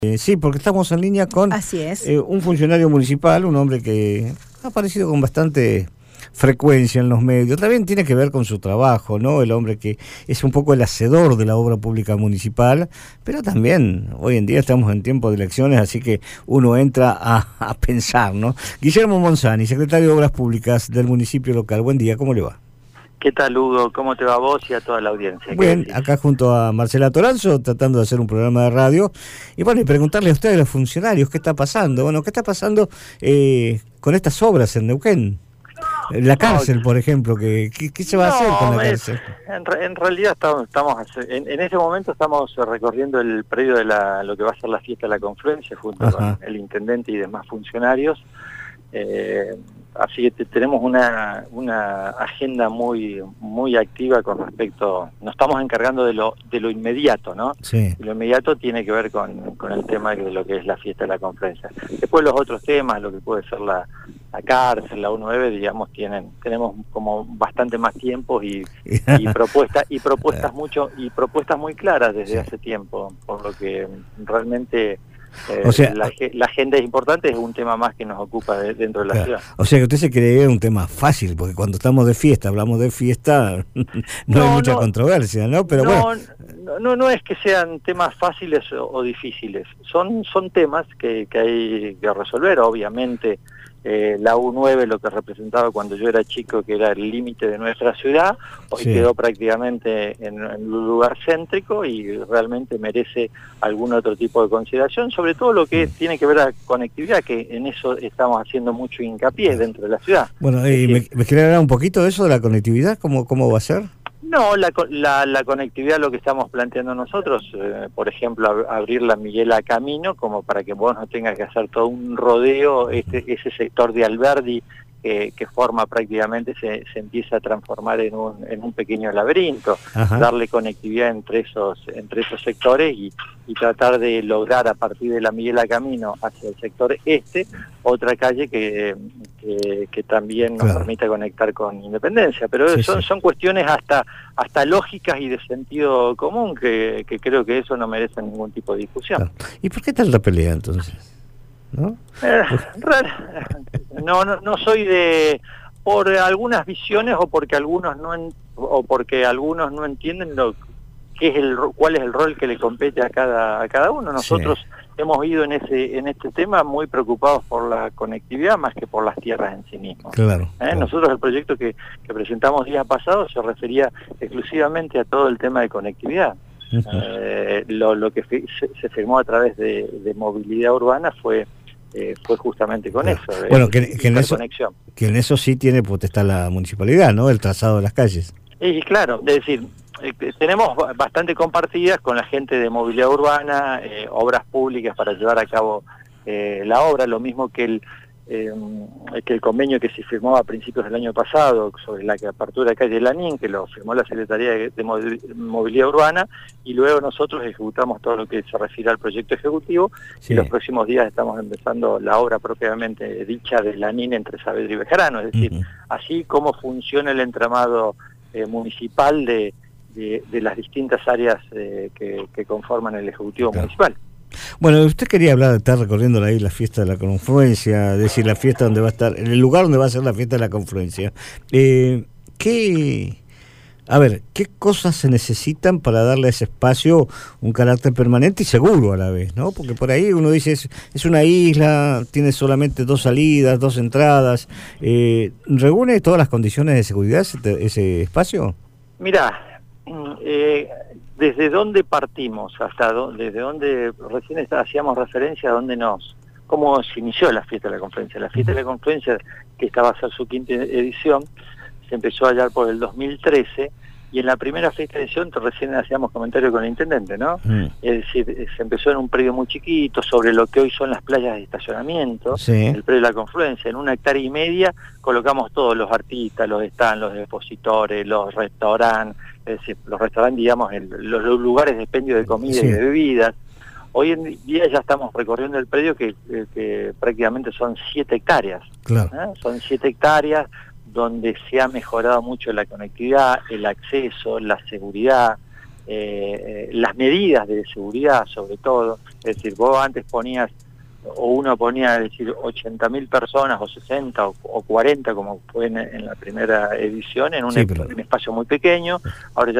Sí, porque estamos en línea con Así es. Un funcionario municipal, un hombre que ha aparecido con bastante frecuencia en los medios. También tiene que ver con su trabajo, ¿no? El hombre que es un poco el hacedor de la obra pública municipal, pero también hoy en día estamos en tiempo de elecciones, así que uno entra a pensar, ¿no? Guillermo Monzani, secretario de Obras Públicas del municipio local. Buen día, ¿cómo le va? ¿Qué tal, Hugo? ¿Cómo te va a vos y a toda la audiencia? Bien, acá junto a Marcela Toranzo, tratando de hacer un programa de radio. Y bueno, y preguntarle a ustedes, los funcionarios, ¿qué está pasando? Bueno, ¿qué está pasando con estas obras en Neuquén? La cárcel, por ejemplo, ¿qué se va a hacer con la cárcel? En realidad en ese momento estamos recorriendo el predio de lo que va a ser la fiesta de la confluencia junto con el intendente y demás funcionarios. Así que tenemos una agenda muy activa con respecto. Nos estamos encargando de lo inmediato, ¿no? Sí. Y lo inmediato tiene que ver con el tema de lo que es la fiesta de la confluencia. Después los otros temas, lo que puede ser la cárcel, la U9, digamos, tenemos como bastante más tiempo y propuestas muy claras desde hace tiempo, por lo que realmente o sea, la agenda es importante, es un tema más que nos ocupa dentro de la ciudad. O sea que usted se cree un tema fácil, porque cuando estamos de fiesta, hablamos de fiesta, no hay mucha controversia, ¿no? Pero no es que sean temas fáciles o difíciles, son temas que hay que resolver, obviamente. La U9, lo que representaba cuando yo era chico, que era el límite de nuestra ciudad, hoy quedó prácticamente en un lugar céntrico y realmente merece algún otro tipo de consideración, sobre todo lo que tiene que ver a conectividad, que en eso estamos haciendo mucho hincapié dentro de la ciudad. Bueno, ¿me quiere hablar un poquito de eso, de la conectividad? ¿Cómo va a ser? No, la conectividad, lo que estamos planteando nosotros, por ejemplo, abrir la Miguel a Camino, como para que vos no tengas que hacer todo un rodeo, ese sector de Alberdi que forma prácticamente, se empieza a transformar en un pequeño laberinto. Darle conectividad entre esos sectores y tratar de lograr a partir de la Miguel a Camino hacia el sector este, otra calle que también nos permita conectar con Independencia, pero son cuestiones hasta lógicas y de sentido común que creo que eso no merece ningún tipo de discusión. ¿Y por qué tal la pelea entonces? ¿No? No soy por algunas visiones o porque algunos no entienden cuál es el rol que le compete a cada uno. Nosotros hemos ido en este tema muy preocupados por la conectividad más que por las tierras en sí mismas. Claro. Nosotros el proyecto que presentamos días pasados se refería exclusivamente a todo el tema de conectividad. Lo que se firmó a través de movilidad urbana fue justamente con eso. Bueno, que en eso sí tiene potestad la municipalidad, ¿no? El trazado de las calles. Y claro, es decir, tenemos bastante compartidas con la gente de movilidad urbana, obras públicas para llevar a cabo la obra, lo mismo que el convenio que se firmó a principios del año pasado sobre la apertura de calle Lanín, que lo firmó la Secretaría de Movilidad Urbana, y luego nosotros ejecutamos todo lo que se refiere al proyecto ejecutivo, y los próximos días estamos empezando la obra propiamente dicha de Lanín entre Saavedra y Bejarano, es decir, así como funciona el entramado municipal de las distintas áreas que conforman el Ejecutivo Municipal. Bueno, usted quería hablar, estar recorriendo ahí la fiesta de la confluencia, decir la fiesta donde va a estar, en el lugar donde va a ser la fiesta de la confluencia. ¿Qué cosas se necesitan para darle a ese espacio un carácter permanente y seguro a la vez, ¿no? Porque por ahí uno dice, es una isla, tiene solamente 2 salidas, 2 entradas. ¿Reúne todas las condiciones de seguridad ese espacio? Mirá, ¿desde dónde partimos? Desde dónde recién hacíamos referencia a cómo se inició la fiesta de la confluencia. La fiesta de la confluencia, que esta va a ser su 5ª edición, se empezó allá por el 2013, y en la primera fiesta de edición recién hacíamos comentario con el intendente, ¿no? Es decir, se empezó en un predio muy chiquito, sobre lo que hoy son las playas de estacionamiento, el predio de la confluencia. En 1,5 hectáreas colocamos todos los artistas, los stands, los expositores, los restaurantes, es decir, los restaurantes, digamos, los lugares de expendio de comida y de bebidas. Hoy en día ya estamos recorriendo el predio que prácticamente son 7 hectáreas. Son 7 hectáreas donde se ha mejorado mucho la conectividad, el acceso, la seguridad, las medidas de seguridad sobre todo. Es decir, vos antes ponías, o uno ponía, es decir, 80.000 personas, o 60, o 40, como fue en la primera edición, en un espacio muy pequeño. Ahora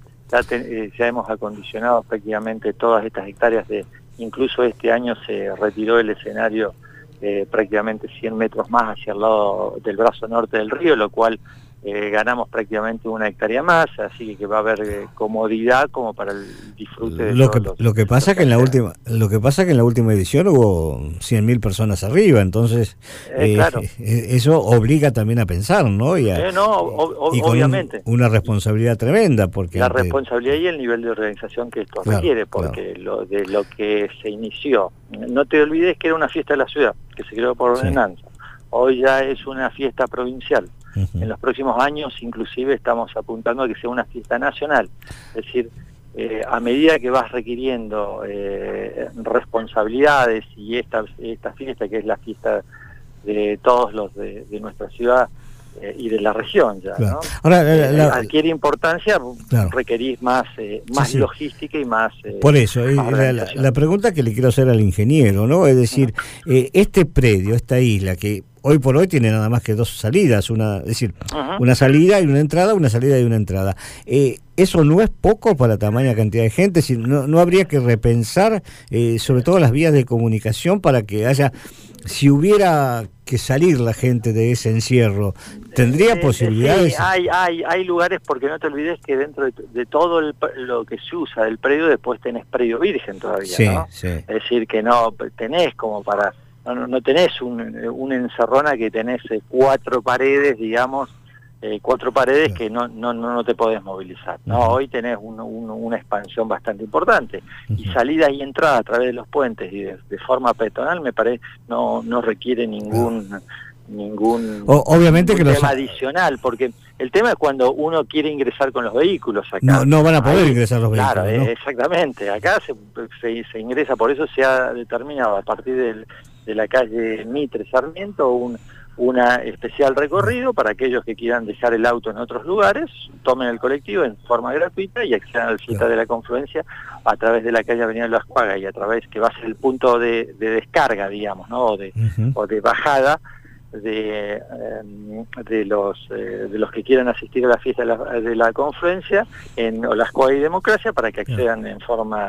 ya hemos acondicionado prácticamente todas estas hectáreas incluso este año se retiró el escenario prácticamente 100 metros más hacia el lado del brazo norte del río, lo cual ganamos prácticamente 1 hectárea más, así que va a haber comodidad como para el disfrute de lo que pasa que en la última edición hubo 100.000 personas arriba, entonces claro. eso obliga también a pensar, ¿no? Y obviamente una responsabilidad tremenda, porque la responsabilidad y el nivel de organización que esto requiere, porque lo que se inició, no te olvides que era una fiesta de la ciudad, que se creó por ordenanza. Hoy ya es una fiesta provincial. En los próximos años inclusive estamos apuntando a que sea una fiesta nacional. Es decir, a medida que vas requiriendo responsabilidades, y esta fiesta, que es la fiesta de todos los de nuestra ciudad y de la región ya, ¿no? Ahora, adquiere importancia, requerís más logística y más... por eso, la pregunta que le quiero hacer al ingeniero, ¿no? Es decir, este predio, esta isla, que hoy por hoy tiene nada más que 2 salidas, una salida y una entrada, una salida y una entrada. Eso no es poco para tamaña cantidad de gente, no habría que repensar sobre todo las vías de comunicación para que haya, si hubiera que salir la gente de ese encierro, ¿tendría posibilidades? Sí, hay lugares, porque no te olvides que dentro de todo lo que se usa del predio, después tenés predio virgen todavía, ¿no? Sí. Es decir, que no tenés como para... No tenés una encerrona que tenés 4 paredes, digamos, 4 paredes que no te podés movilizar, ¿no? Hoy tenés una expansión bastante importante, y salida y entrada a través de los puentes y de forma peatonal, me parece, no requiere ningún obviamente que tema adicional, porque el tema es cuando uno quiere ingresar con los vehículos acá. No van a poder ingresar los vehículos. Claro, ¿no? Exactamente. Acá se ingresa, por eso se ha determinado a partir de la calle Mitre Sarmiento una especial recorrido para aquellos que quieran dejar el auto en otros lugares, tomen el colectivo en forma gratuita y accedan al fiesta de la confluencia a través de la calle Avenida Las Cuagas, y a través que va a ser el punto de descarga, digamos, ¿no? o de bajada de los que quieran asistir a la fiesta de la confluencia en Olascoa y Democracia, para que accedan en forma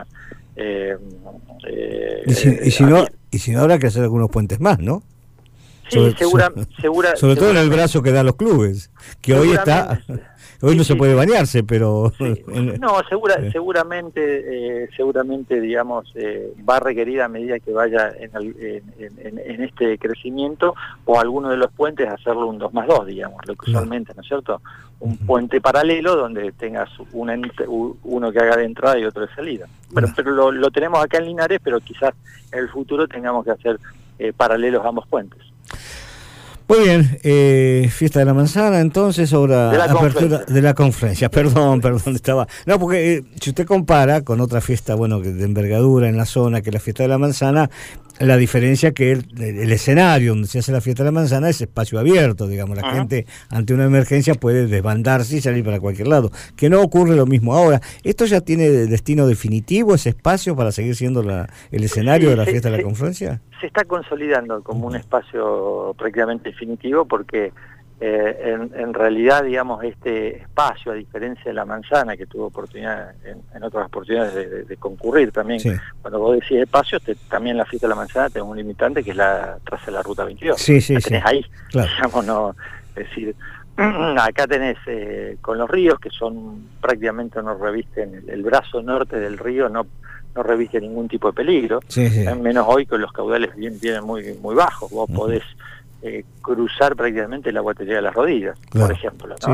y si no habrá que hacer algunos puentes más, ¿no? Sí, sobre todo en el brazo que dan los clubes, que hoy no se puede bañarse, pero... Sí. No, seguramente, digamos, va a requerir, a medida que vaya en este crecimiento, o alguno de los puentes, hacerlo un 2+2, digamos, lo que usualmente, ¿no es cierto? Un puente paralelo donde tengas uno que haga de entrada y otro de salida. Pero lo tenemos acá en Linares, pero quizás en el futuro tengamos que hacer paralelos a ambos puentes. Muy bien, fiesta de la manzana, entonces, ahora apertura de la confluencia. Perdón, estaba... No, porque si usted compara con otra fiesta, bueno, de envergadura en la zona, que la fiesta de la manzana, la diferencia que el escenario donde se hace la fiesta de la manzana es espacio abierto, digamos, la gente ante una emergencia puede desbandarse y salir para cualquier lado, que no ocurre lo mismo ahora. ¿Esto ya tiene destino definitivo, ese espacio, para seguir siendo el escenario de la fiesta de la confluencia? Se está consolidando como un espacio prácticamente definitivo, porque en realidad, digamos, este espacio, a diferencia de la manzana, que tuvo oportunidad en otras oportunidades de concurrir también, cuando vos decís espacios, también la fiesta de la manzana tenés un limitante, que es la traza de la ruta 22. La tenés ahí, digamos, no, es decir, acá tenés con los ríos, que son prácticamente, no revisten el brazo norte del río, no reviste ningún tipo de peligro, menos hoy que los caudales vienen muy bajos. Vos podés cruzar prácticamente el agua te llega a las rodillas, por ejemplo, ¿no?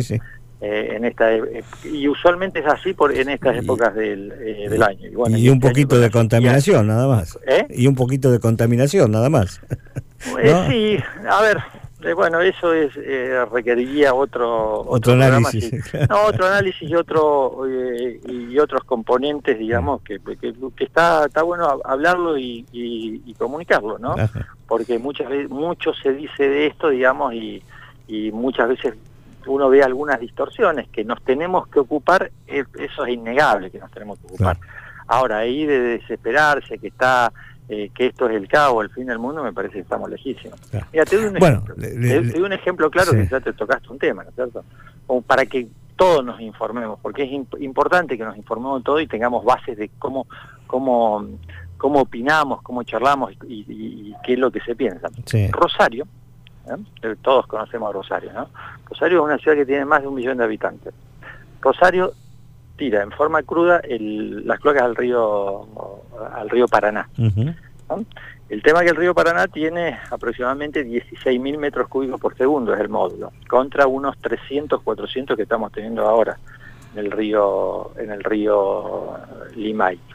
Y usualmente es así en estas épocas del año. Y, bueno, y un poquito de contaminación, nada más. Y un poquito de contaminación, nada más. ¿No? Sí, a ver... bueno, eso requeriría otro análisis. Otro análisis y otros componentes, digamos, que está bueno hablarlo y comunicarlo, ¿no? Porque mucho se dice de esto, digamos, y muchas veces uno ve algunas distorsiones, que nos tenemos que ocupar, eso es innegable que nos tenemos que ocupar. Claro. Ahora, ahí de desesperarse, que esto es el caos, el fin del mundo, me parece que estamos lejísimos. Claro. Mira, te doy un ejemplo, te doy un ejemplo claro, sí. Que ya te tocaste un tema, ¿no es cierto? Como para que todos nos informemos, porque es importante que nos informemos todos y tengamos bases de cómo opinamos, cómo charlamos y qué es lo que se piensa. Sí. Rosario, todos conocemos a Rosario, ¿no? Rosario es una ciudad que tiene más de 1 millón de habitantes. Rosario tira en forma cruda las cloacas al río Paraná. Uh-huh. ¿No? El tema es que el río Paraná tiene aproximadamente 16.000 metros cúbicos por segundo, es el módulo, contra unos 300, 400 que estamos teniendo ahora en el río Limay.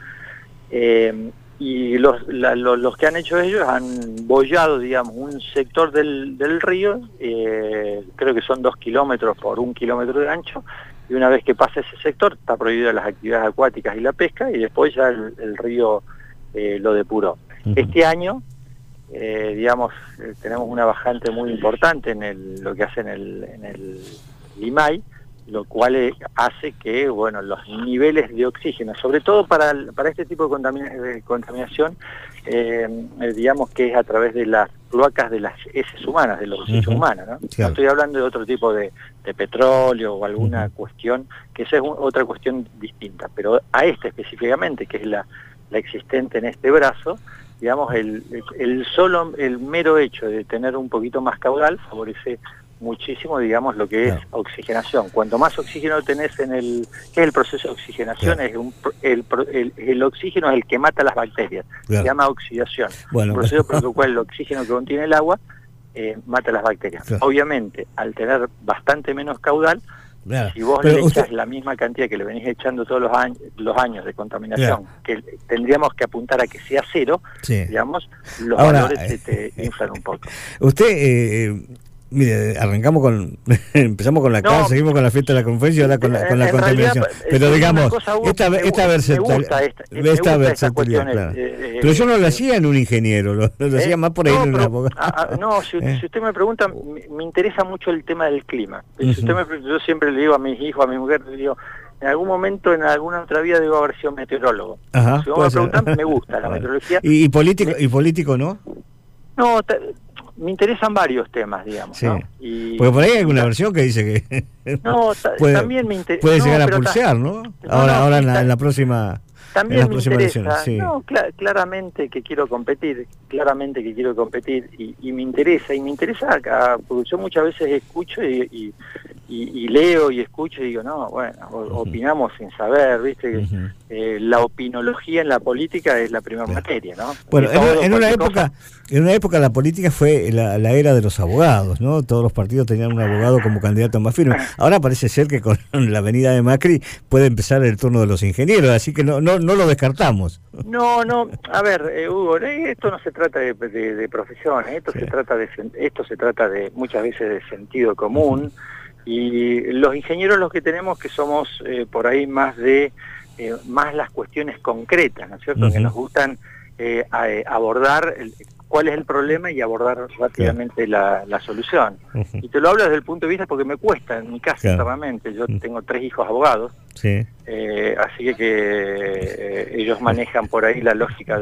Y los que han hecho ellos han bollado, digamos, un sector del río, creo que son 2 kilómetros por 1 kilómetro de ancho, y una vez que pasa ese sector está prohibida las actividades acuáticas y la pesca, y después ya el río lo depuró. Uh-huh. Este año, digamos, tenemos una bajante muy importante en lo que hace en el Limay, lo cual hace que, bueno, los niveles de oxígeno, sobre todo para este tipo de contaminación, digamos que es a través de las cloacas de las heces humanas, de los desechos uh-huh. humanos, ¿no? Claro. No estoy hablando de otro tipo de petróleo o alguna uh-huh. cuestión, que esa es otra cuestión distinta, pero a esta específicamente, que es la existente en este brazo, digamos, el mero hecho de tener un poquito más caudal favorece muchísimo, digamos, lo que es oxigenación. Cuanto más oxígeno tenés ¿qué es el proceso de oxigenación? Claro. El oxígeno es el que mata las bacterias, se llama oxidación. Bueno, un proceso por el cual el oxígeno que contiene el agua mata las bacterias. Claro. Obviamente, al tener bastante menos caudal, claro. Si vos le echas la misma cantidad que le venís echando todos los años de contaminación, que tendríamos que apuntar a que sea cero, sí. Digamos, los valores se te inflan un poco. Usted... mire, empezamos con la casa, seguimos con la fiesta de la conferencia y ahora con la contaminación. Pero digamos, esta versatilidad, claro. Pero yo no lo hacía en un ingeniero, lo hacía más por ahí en un abogado. No, si usted me pregunta, me interesa mucho el tema del clima. Uh-huh. Yo siempre le digo a mis hijos, a mi mujer, le digo, en algún momento, en alguna otra vida, debo haber sido meteorólogo. Ajá, si vos me preguntan, me gusta la meteorología. ¿Y político no? No, me interesan varios temas, digamos, sí. ¿No? Porque por ahí hay alguna versión que dice que también me interesa. Puede llegar a pulsear, ¿no? Ahora en la próxima. También me interesa, sí. Claramente que quiero competir, y me interesa acá, porque yo muchas veces escucho y leo y escucho y digo, no, bueno, opinamos sin saber, ¿viste? Uh-huh. La opinología en la política es la primera materia, ¿no? Bueno, en una época la política fue la era de los abogados, ¿no? Todos los partidos tenían un abogado como candidato más firme. Ahora parece ser que con la venida de Macri puede empezar el turno de los ingenieros, así que no lo descartamos. No, a ver, Hugo, esto no se trata de profesión, esto sí. se trata de muchas veces de sentido común. Uh-huh. Y los ingenieros los que tenemos que somos por ahí más las cuestiones concretas, ¿no es cierto? Uh-huh. Que nos gustan abordar cuál es el problema y abordar rápidamente la solución. Uh-huh. Y te lo hablo desde el punto de vista porque me cuesta en mi casa internamente. Yo tengo 3 hijos abogados, sí. Así que ellos manejan por ahí la lógica de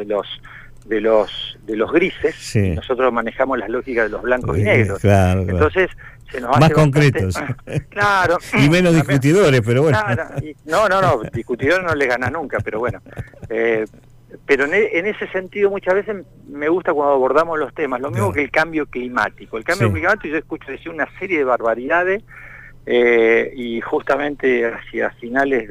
los grises, sí. Y nosotros manejamos las lógicas de los blancos y negros. Claro. Entonces se nos hace más concretos. Claro. Y menos discutidores, pero bueno. Claro. No, discutidores no les gana nunca, pero bueno. Pero en ese sentido muchas veces me gusta cuando abordamos los temas, lo mismo que el cambio climático. El cambio climático, yo escucho decir una serie de barbaridades y justamente hacia finales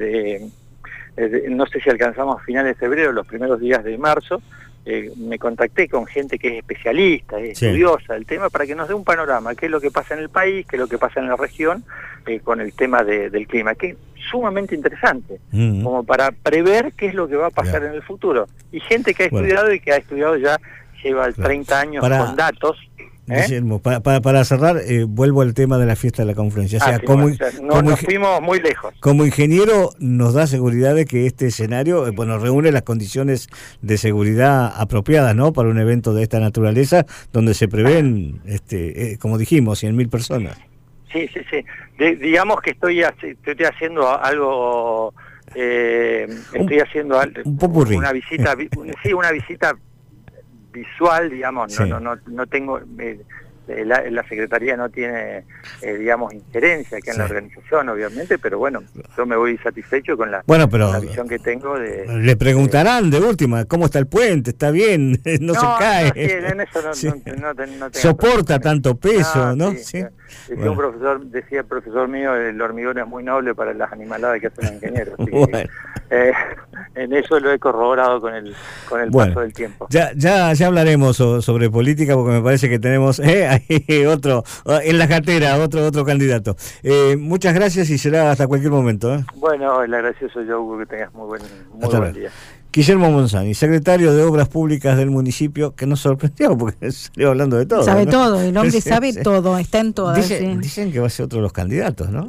no sé si alcanzamos finales de febrero, los primeros días de marzo, me contacté con gente que es especialista, estudiosa del tema, para que nos dé un panorama, qué es lo que pasa en el país, qué es lo que pasa en la región con el tema del clima, que es sumamente interesante, como para prever qué es lo que va a pasar en el futuro. Y gente que ha estudiado y que ha estudiado ya lleva 30 años con datos. Guillermo, para cerrar, vuelvo al tema de la fiesta de la confluencia. Nos fuimos muy lejos. Como ingeniero, nos da seguridad de que este escenario reúne las condiciones de seguridad apropiadas, ¿no? Para un evento de esta naturaleza, donde se prevén, como dijimos, 100.000 personas. Sí. Digamos que estoy haciendo algo, estoy haciendo un popurrí. una visita, una visita visual, digamos, Sí. no tengo, la Secretaría no tiene, digamos, injerencia acá en la organización, obviamente, pero bueno, yo me voy satisfecho con la visión que tengo de... Le preguntarán de última, ¿cómo está el puente? ¿Está bien? ¿No se cae? No, sí, en eso no tengo ¿Soporta tanto peso, no? Sí. Decía el profesor mío, el hormigón es muy noble para las animaladas que hacen los ingenieros. Así que, en eso lo he corroborado con el paso del tiempo. Ya hablaremos sobre política, porque me parece que tenemos otro en la cartera, otro candidato. Muchas gracias y será hasta cualquier momento. Bueno, el agradecido soy yo, Hugo, que tengas muy buen día. Guillermo Monzani, secretario de Obras Públicas del municipio, que nos sorprendió porque salió hablando de todo. Sabe todo, el hombre sabe todo, está en todas. Dicen que va a ser otro de los candidatos, ¿no?